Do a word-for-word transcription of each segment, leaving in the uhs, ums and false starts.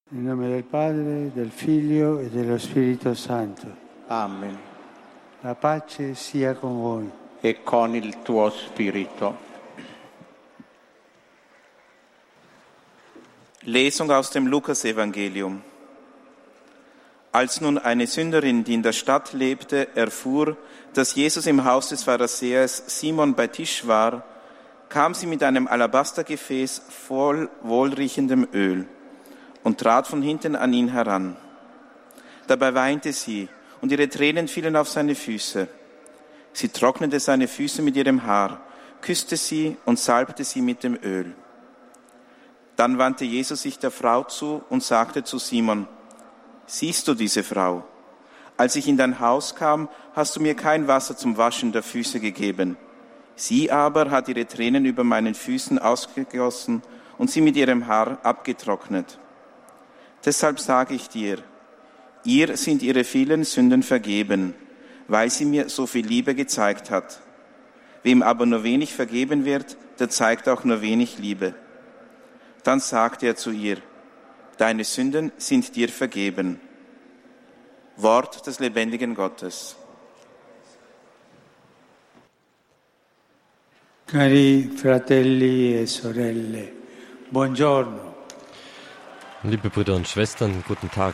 Nel nome del Padre, del Figlio e dello Spirito Santo. Amen. La pace sia con voi. E con il tuo spirito. Lesung aus dem Lukasevangelium. Als nun eine Sünderin, die in der Stadt lebte, erfuhr, dass Jesus im Haus des Pharisäers Simon bei Tisch war, kam sie mit einem Alabastergefäß voll wohlriechendem Öl und trat von hinten an ihn heran. Dabei weinte sie, und ihre Tränen fielen auf seine Füße. Sie trocknete seine Füße mit ihrem Haar, küsste sie und salbte sie mit dem Öl. Dann wandte Jesus sich der Frau zu und sagte zu Simon: Siehst du diese Frau? Als ich in dein Haus kam, hast du mir kein Wasser zum Waschen der Füße gegeben. Sie aber hat ihre Tränen über meinen Füßen ausgegossen und sie mit ihrem Haar abgetrocknet. Deshalb sage ich dir, ihr sind ihre vielen Sünden vergeben, weil sie mir so viel Liebe gezeigt hat. Wem aber nur wenig vergeben wird, der zeigt auch nur wenig Liebe. Dann sagte er zu ihr: Deine Sünden sind dir vergeben. Wort des lebendigen Gottes. Cari fratelli e sorelle, buongiorno. Liebe Brüder und Schwestern, guten Tag.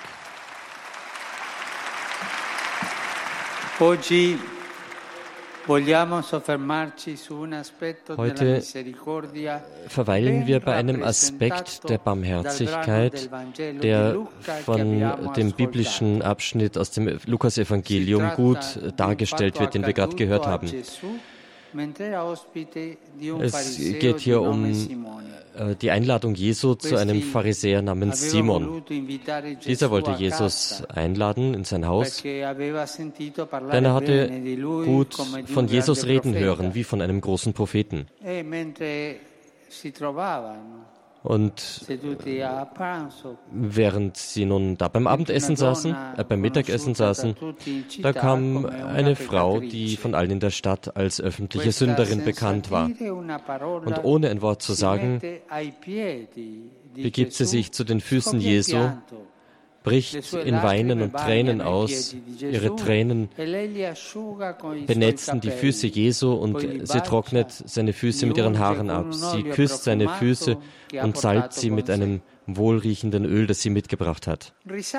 Oggi vogliamo soffermarci su un aspetto della Heute misericordia verweilen wir bei einem Aspekt der Barmherzigkeit, der von dem biblischen Abschnitt aus dem Lukasevangelium gut dargestellt wird, den wir gerade gehört haben. Es geht hier um äh, die Einladung Jesu zu einem Pharisäer namens Simon. Dieser wollte Jesus einladen in sein Haus, denn er hatte gut von Jesus reden hören, wie von einem großen Propheten. Und während sie nun da beim Abendessen saßen, äh, beim Mittagessen saßen, da kam eine Frau, die von allen in der Stadt als öffentliche Sünderin bekannt war. Und ohne ein Wort zu sagen, begibt sie sich zu den Füßen Jesu, bricht in Weinen und Tränen aus. Ihre Tränen benetzen die Füße Jesu und sie trocknet seine Füße mit ihren Haaren ab. Sie küsst seine Füße und salbt sie mit einem wohlriechenden Öl, das sie mitgebracht hat.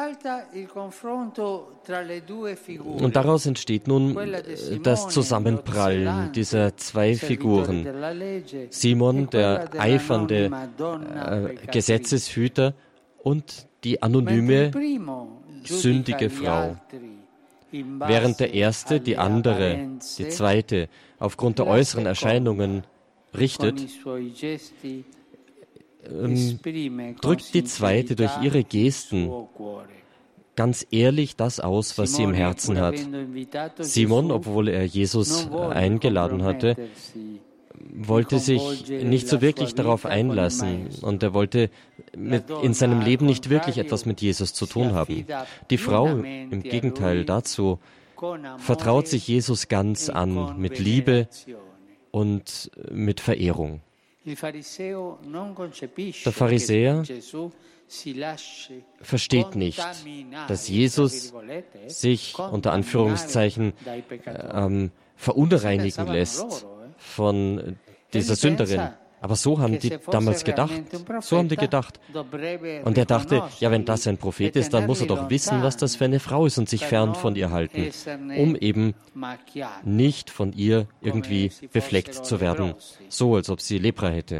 Und daraus entsteht nun das Zusammenprallen dieser zwei Figuren. Simon, der eifernde äh, Gesetzeshüter, und die anonyme, sündige Frau. Während der erste die andere, die zweite, aufgrund der äußeren Erscheinungen richtet, ähm, drückt die zweite durch ihre Gesten ganz ehrlich das aus, was sie im Herzen hat. Simon, obwohl er Jesus eingeladen hatte, wollte sich nicht so wirklich darauf einlassen und er wollte mit, in seinem Leben nicht wirklich etwas mit Jesus zu tun haben. Die Frau, im Gegenteil dazu, vertraut sich Jesus ganz an, mit Liebe und mit Verehrung. Der Pharisäer versteht nicht, dass Jesus sich unter Anführungszeichen ähm, verunreinigen lässt von dieser Sünderin. Aber so haben die damals gedacht. So haben die gedacht. Und er dachte, ja, wenn das ein Prophet ist, dann muss er doch wissen, was das für eine Frau ist und sich fern von ihr halten, um eben nicht von ihr irgendwie befleckt zu werden, so als ob sie Lepra hätte.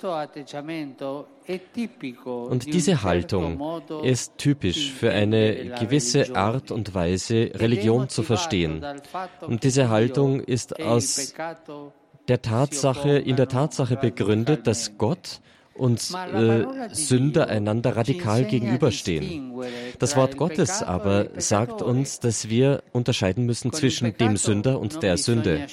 Und diese Haltung ist typisch für eine gewisse Art und Weise, Religion zu verstehen. Und diese Haltung ist aus der Tatsache, in der Tatsache begründet, dass Gott und äh, Sünder einander radikal gegenüberstehen. Das Wort Gottes aber sagt uns, dass wir unterscheiden müssen zwischen dem Sünder und der Sünde.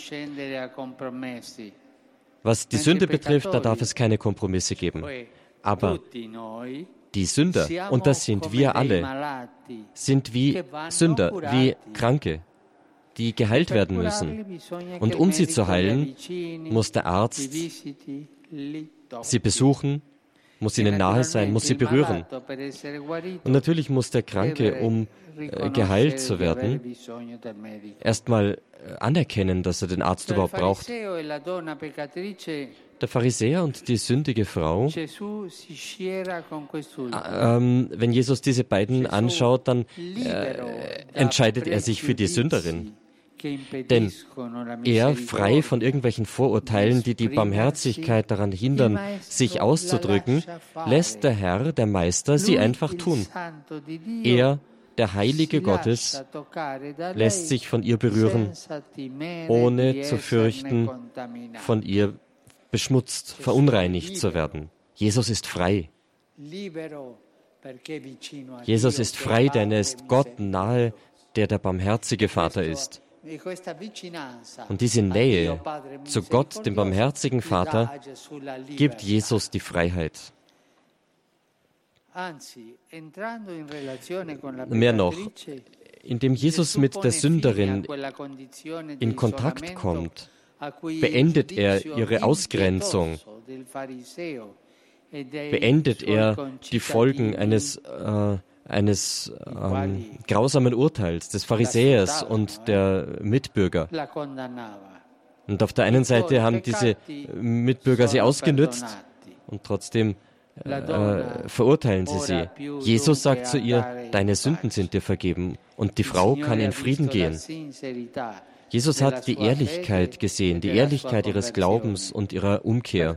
Was die Sünde betrifft, da darf es keine Kompromisse geben. Aber die Sünder, und das sind wir alle, sind wie Sünder, wie Kranke, die geheilt werden müssen. Und um sie zu heilen, muss der Arzt sie besuchen, muss ihnen nahe sein, muss sie berühren. Und natürlich muss der Kranke, um äh, geheilt zu werden, erstmal anerkennen, dass er den Arzt überhaupt braucht. Der Pharisäer und die sündige Frau, äh, ähm, wenn Jesus diese beiden anschaut, dann äh, entscheidet er sich für die Sünderin. Denn er, frei von irgendwelchen Vorurteilen, die die Barmherzigkeit daran hindern, sich auszudrücken, lässt der Herr, der Meister, sie einfach tun. Er, der Heilige Gottes, lässt sich von ihr berühren, ohne zu fürchten, von ihr beschmutzt, verunreinigt zu werden. Jesus ist frei. Jesus ist frei, denn er ist Gott nahe, der der barmherzige Vater ist. Und diese Nähe zu Gott, dem barmherzigen Vater, gibt Jesus die Freiheit. Mehr noch, indem Jesus mit der Sünderin in Kontakt kommt, beendet er ihre Ausgrenzung, beendet er die Folgen eines, äh, eines ähm, grausamen Urteils des Pharisäers und der Mitbürger. Und auf der einen Seite haben diese Mitbürger sie ausgenützt und trotzdem äh, verurteilen sie sie. Jesus sagt zu ihr, deine Sünden sind dir vergeben und die Frau kann in Frieden gehen. Jesus hat die Ehrlichkeit gesehen, die Ehrlichkeit ihres Glaubens und ihrer Umkehr.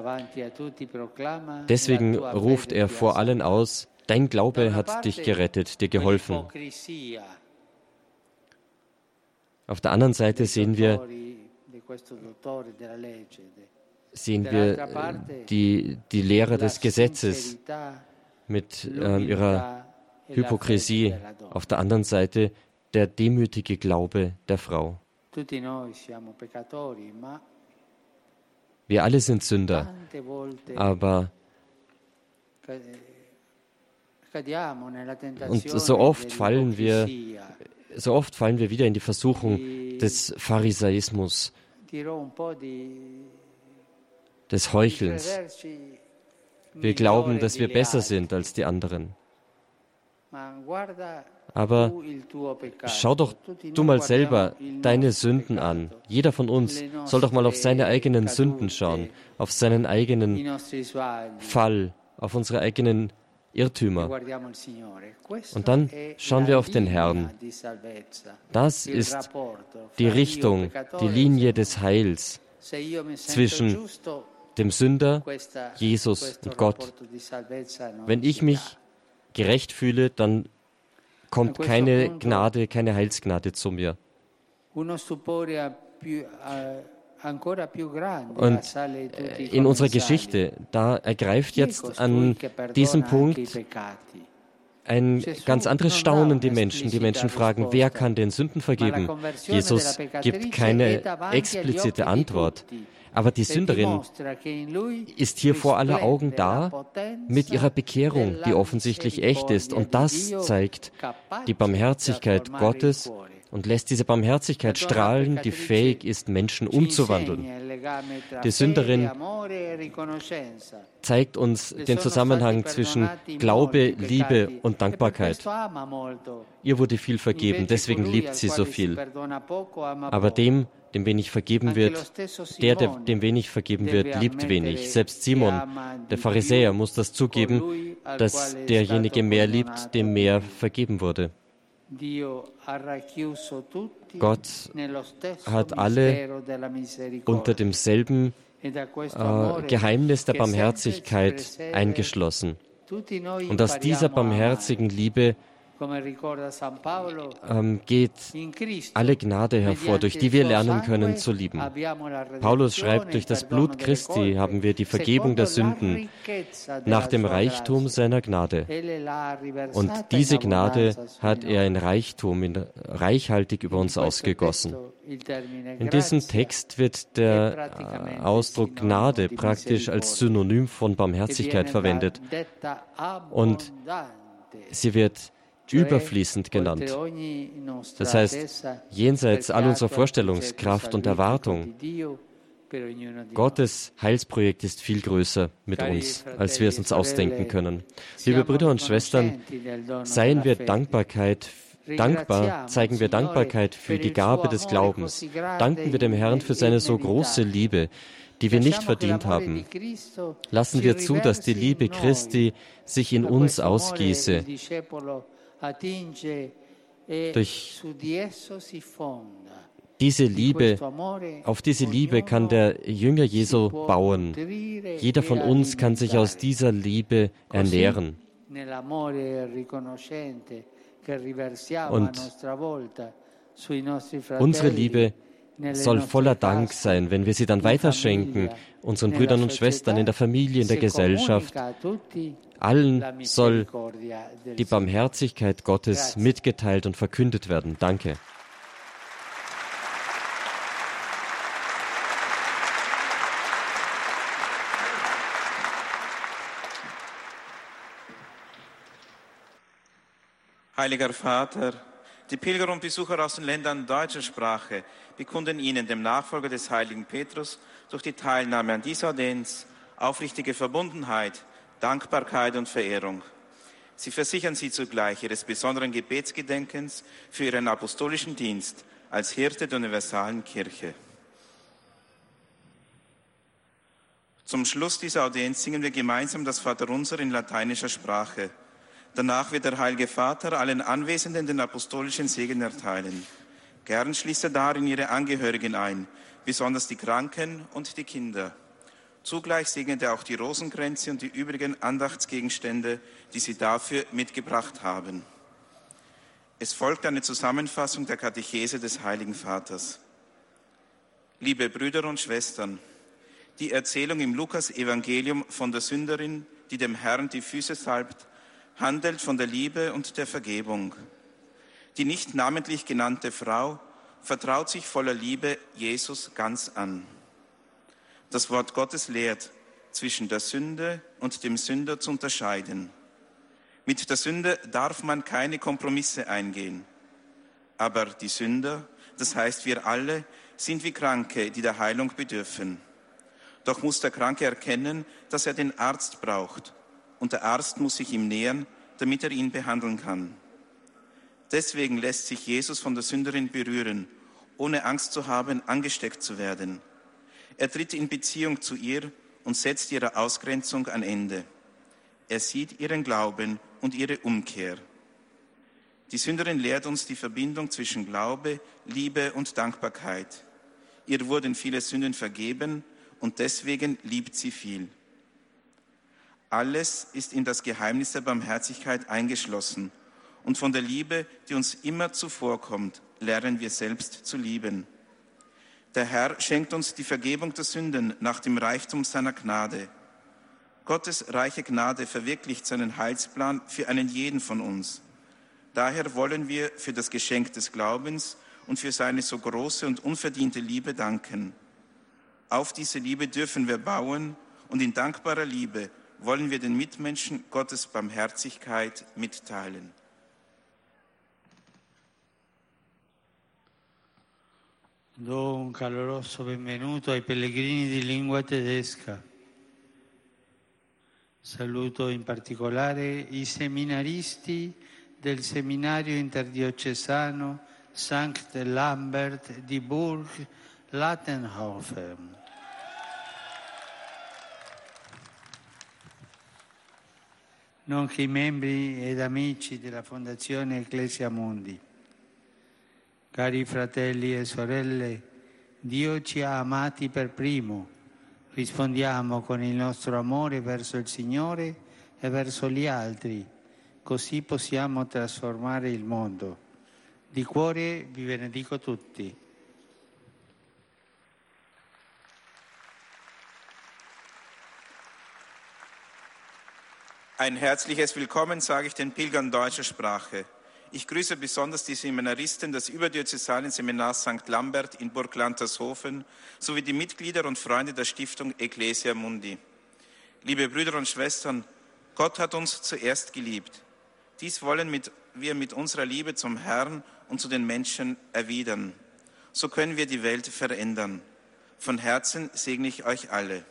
Deswegen ruft er vor allen aus, dein Glaube hat dich gerettet, dir geholfen. Auf der anderen Seite sehen wir, sehen wir die, die Lehrer des Gesetzes mit äh, ihrer Hypokrisie. Auf der anderen Seite der demütige Glaube der Frau. Wir alle sind Sünder, aber und so oft fallen wir, so oft fallen wir wieder in die Versuchung des Pharisäismus, des Heuchelns. Wir glauben, dass wir besser sind als die anderen. Aber schau doch du mal selber deine Sünden an. Jeder von uns soll doch mal auf seine eigenen Sünden schauen, auf seinen eigenen Fall, auf unsere eigenen Irrtümer. Und dann schauen wir auf den Herrn. Das ist die Richtung, die Linie des Heils zwischen dem Sünder, Jesus und Gott. Wenn ich mich gerecht fühle, dann kommt keine Gnade, keine Heilsgnade zu mir. Und in unserer Geschichte, da ergreift jetzt an diesem Punkt ein ganz anderes Staunen die Menschen. Die Menschen fragen, wer kann den Sünden vergeben? Jesus gibt keine explizite Antwort. Aber die Sünderin ist hier vor aller Augen da mit ihrer Bekehrung, die offensichtlich echt ist. Und das zeigt die Barmherzigkeit Gottes und lässt diese Barmherzigkeit strahlen, die fähig ist, Menschen umzuwandeln. Die Sünderin zeigt uns den Zusammenhang zwischen Glaube, Liebe und Dankbarkeit. Ihr wurde viel vergeben, deswegen liebt sie so viel. Aber dem, dem wenig vergeben wird, der, der dem wenig vergeben wird, liebt wenig. Selbst Simon, der Pharisäer, muss das zugeben, dass derjenige mehr liebt, dem mehr vergeben wurde. Gott hat alle unter demselben äh, Geheimnis der Barmherzigkeit eingeschlossen. Und aus dieser barmherzigen Liebe ähm, geht alle Gnade hervor, durch die wir lernen können zu lieben. Paulus schreibt, durch das Blut Christi haben wir die Vergebung der Sünden nach dem Reichtum seiner Gnade. Und diese Gnade hat er in Reichtum, in reichhaltig über uns ausgegossen. In diesem Text wird der Ausdruck Gnade praktisch als Synonym von Barmherzigkeit verwendet. Und sie wird überfließend genannt. Das heißt, jenseits all unserer Vorstellungskraft und Erwartung Gottes Heilsprojekt ist viel größer mit uns, als wir es uns ausdenken können. Liebe Brüder und Schwestern, seien wir Dankbarkeit, dankbar, zeigen wir Dankbarkeit für die Gabe des Glaubens. Danken wir dem Herrn für seine so große Liebe, die wir nicht verdient haben. Lassen wir zu, dass die Liebe Christi sich in uns ausgieße. Durch diese Liebe, auf diese Liebe kann der Jünger Jesu bauen. Jeder von uns kann sich aus dieser Liebe ernähren. Und unsere Liebe soll voller Dank sein, wenn wir sie dann weiterschenken, unseren Brüdern und Schwestern in der Familie, in der Gesellschaft. Allen soll die Barmherzigkeit Gottes mitgeteilt und verkündet werden. Danke. Heiliger Vater, die Pilger und Besucher aus den Ländern deutscher Sprache bekunden Ihnen, dem Nachfolger des heiligen Petrus, durch die Teilnahme an dieser Audienz aufrichtige Verbundenheit, Dankbarkeit und Verehrung. Sie versichern Sie zugleich Ihres besonderen Gebetsgedenkens für Ihren apostolischen Dienst als Hirte der universalen Kirche. Zum Schluss dieser Audienz singen wir gemeinsam das Vaterunser in lateinischer Sprache. Danach wird der Heilige Vater allen Anwesenden den apostolischen Segen erteilen. Gern schließt er darin ihre Angehörigen ein, besonders die Kranken und die Kinder. Zugleich segnet er auch die Rosenkränze und die übrigen Andachtsgegenstände, die sie dafür mitgebracht haben. Es folgt eine Zusammenfassung der Katechese des Heiligen Vaters. Liebe Brüder und Schwestern, die Erzählung im Lukas-Evangelium von der Sünderin, die dem Herrn die Füße salbt, handelt von der Liebe und der Vergebung. Die nicht namentlich genannte Frau vertraut sich voller Liebe Jesus ganz an. Das Wort Gottes lehrt, zwischen der Sünde und dem Sünder zu unterscheiden. Mit der Sünde darf man keine Kompromisse eingehen. Aber die Sünder, das heißt wir alle, sind wie Kranke, die der Heilung bedürfen. Doch muss der Kranke erkennen, dass er den Arzt braucht. Und der Arzt muss sich ihm nähern, damit er ihn behandeln kann. Deswegen lässt sich Jesus von der Sünderin berühren, ohne Angst zu haben, angesteckt zu werden. Er tritt in Beziehung zu ihr und setzt ihrer Ausgrenzung ein Ende. Er sieht ihren Glauben und ihre Umkehr. Die Sünderin lehrt uns die Verbindung zwischen Glaube, Liebe und Dankbarkeit. Ihr wurden viele Sünden vergeben und deswegen liebt sie viel. Alles ist in das Geheimnis der Barmherzigkeit eingeschlossen und von der Liebe, die uns immer zuvorkommt, lernen wir selbst zu lieben. Der Herr schenkt uns die Vergebung der Sünden nach dem Reichtum seiner Gnade. Gottes reiche Gnade verwirklicht seinen Heilsplan für einen jeden von uns. Daher wollen wir für das Geschenk des Glaubens und für seine so große und unverdiente Liebe danken. Auf diese Liebe dürfen wir bauen und in dankbarer Liebe wollen wir den Mitmenschen Gottes Barmherzigkeit mitteilen. Do un caloroso benvenuto ai pellegrini di lingua tedesca. Saluto in particolare i seminaristi del Seminario Interdiocesano Sankt Lambert di Burg Lattenhofen. Nonché i membri ed amici della Fondazione Ecclesia Mundi. Cari fratelli e sorelle, Dio ci ha amati per primo. Rispondiamo con il nostro amore verso il Signore e verso gli altri, così possiamo trasformare il mondo. Di cuore vi benedico tutti. Ein herzliches Willkommen sage ich den Pilgern deutscher Sprache. Ich grüße besonders die Seminaristen des überdiözesalen Seminars Sankt Lambert in Burg Lantershofen sowie die Mitglieder und Freunde der Stiftung Ecclesia Mundi. Liebe Brüder und Schwestern, Gott hat uns zuerst geliebt. Dies wollen mit, wir mit unserer Liebe zum Herrn und zu den Menschen erwidern. So können wir die Welt verändern. Von Herzen segne ich euch alle.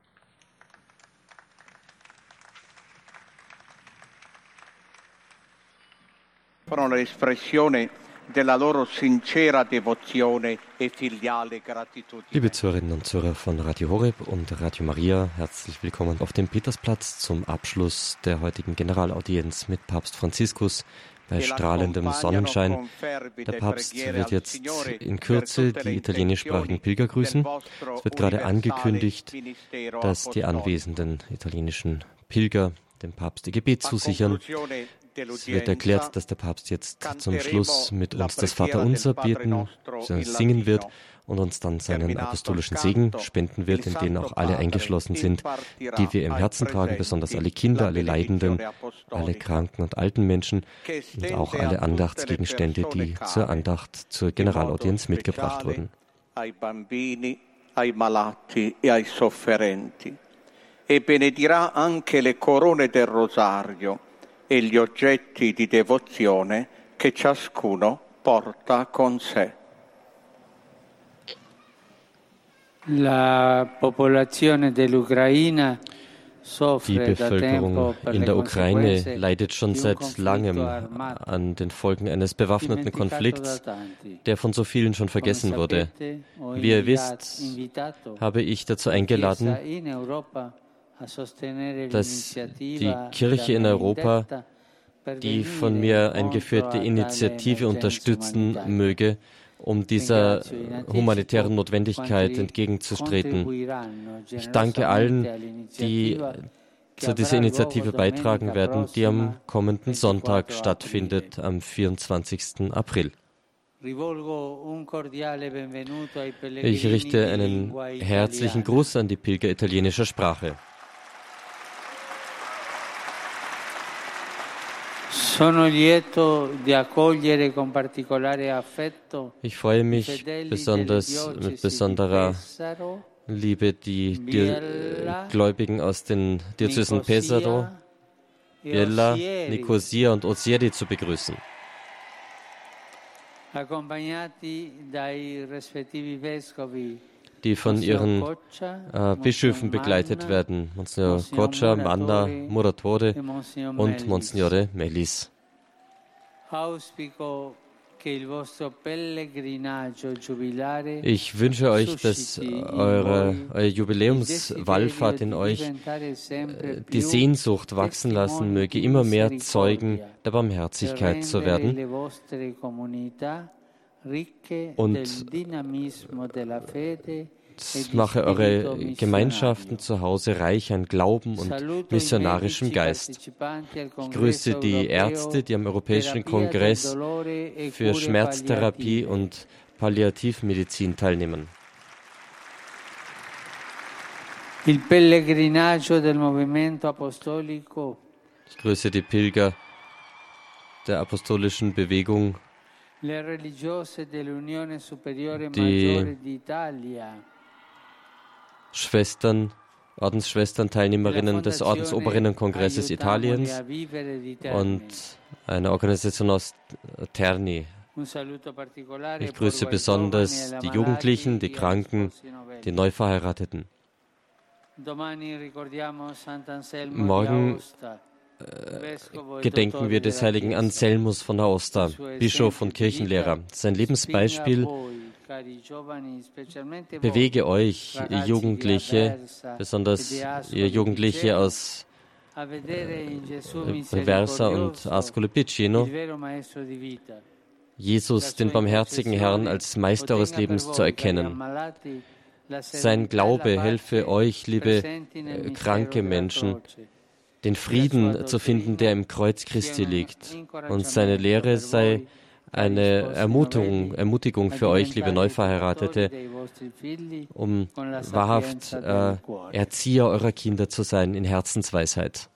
Furono l'espressione della loro sincera devozione e filiale gratitudine. Liebe Zuhörerinnen und Zuhörer von Radio Horeb und Radio Maria, herzlich willkommen auf dem Petersplatz zum Abschluss der heutigen Generalaudienz mit Papst Franziskus bei strahlendem Sonnenschein. Der Papst wird jetzt in Kürze die italienischsprachigen Pilger grüßen. Es wird gerade angekündigt, dass die anwesenden italienischen Pilger dem Papst ihr Gebet zusichern. Es wird erklärt, dass der Papst jetzt zum Schluss mit uns das Vaterunser beten, singen wird und uns dann seinen apostolischen Segen spenden wird, in den auch alle eingeschlossen sind, die wir im Herzen tragen, besonders alle Kinder, alle Leidenden, alle kranken und alten Menschen und auch alle Andachtsgegenstände, die zur Andacht zur Generalaudienz mitgebracht wurden. Ai bambini, ai malati e ai sofferenti. E benedirà anche le corone del rosario e gli oggetti di devozione che ciascuno porta con sé. La popolazione dell'Ucraina Die Bevölkerung in der Ukraine leidet schon seit langem an den Folgen eines bewaffneten Konflikts, der von so vielen schon vergessen wurde. Wie ihr wisst, habe ich dazu eingeladen, dass die Kirche in Europa die von mir eingeführte Initiative unterstützen möge, um dieser humanitären Notwendigkeit entgegenzutreten. Ich danke allen, die zu dieser Initiative beitragen werden, die am kommenden Sonntag stattfindet, am vierundzwanzigsten April. Ich richte einen herzlichen Gruß an die Pilger italienischer Sprache. Ich freue mich besonders mit besonderer Liebe, die, die Gläubigen aus den Diözesen Pesaro, Biella, Nicosia und Ozieri zu begrüßen. Die von ihren äh, Bischöfen begleitet werden, Monsignor Coccia, Manna, Muratore und Monsignore Melis. Ich wünsche euch, dass eure, eure Jubiläumswallfahrt in euch äh, die Sehnsucht wachsen lassen möge, immer mehr Zeugen der Barmherzigkeit zu werden und mache eure Gemeinschaften zu Hause reich an Glauben und missionarischem Geist. Ich grüße die Ärzte, die am Europäischen Kongress für Schmerztherapie und Palliativmedizin teilnehmen. Il pellegrinaggio del movimento apostolico. Ich grüße die Pilger der apostolischen Bewegung, le religiose dell'Unione Superiore die Maggiore d'Italia, Schwestern, Ordensschwestern, Teilnehmerinnen des Ordensoberinnenkongresses Italiens und einer Organisation aus Terni. Ich grüße besonders die Jugendlichen, die Kranken, die Neuverheirateten. Morgen äh, gedenken wir des heiligen Anselmus von Aosta, Bischof und Kirchenlehrer. Sein Lebensbeispiel bewege euch, ihr Jugendliche, besonders ihr Jugendliche aus Reversa und Ascoli Piceno, Jesus, den barmherzigen Herrn, als Meister eures Lebens zu erkennen. Sein Glaube helfe euch, liebe äh, kranke Menschen, den Frieden zu finden, der im Kreuz Christi liegt. Und seine Lehre sei eine Ermutigung, Ermutigung für euch, liebe Neuverheiratete, um wahrhaft äh, Erzieher eurer Kinder zu sein in Herzensweisheit.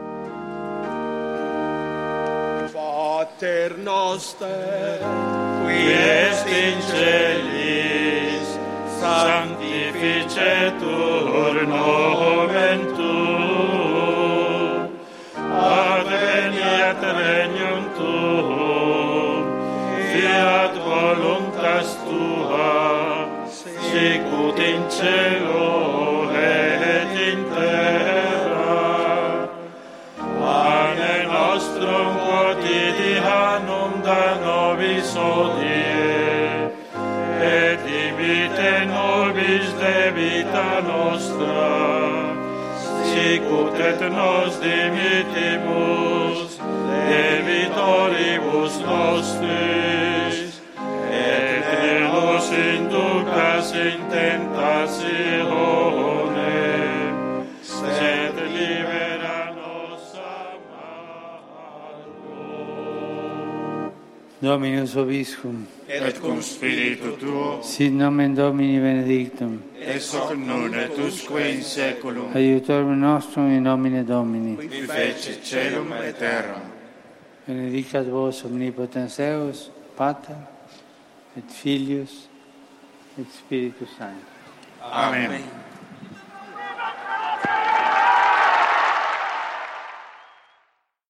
Pater noster, qui est in celis, sanctificetur nomen tuum, adveniat regnum tuum, fiat voluntas tua, sicut in cielo et in terra. Pane nostrum quotidianum da nobis hodie, et dimitte nobis debita nostra, sicut et nos dimittimus debitoribus nostris, et ne nos inducas in tentatione, sed libera nos a malo. Dominus vobiscum, Et cum spiritu tuo, sit nomen Domini benedictum, ex hoc nun et usque in saeculum, aiutorium nostrum in nomine Domini. qui fecit celum et terram. Benedicat vos omnipotens Deus, Pater, et Filius, et Spiritus Sanctus. Amen.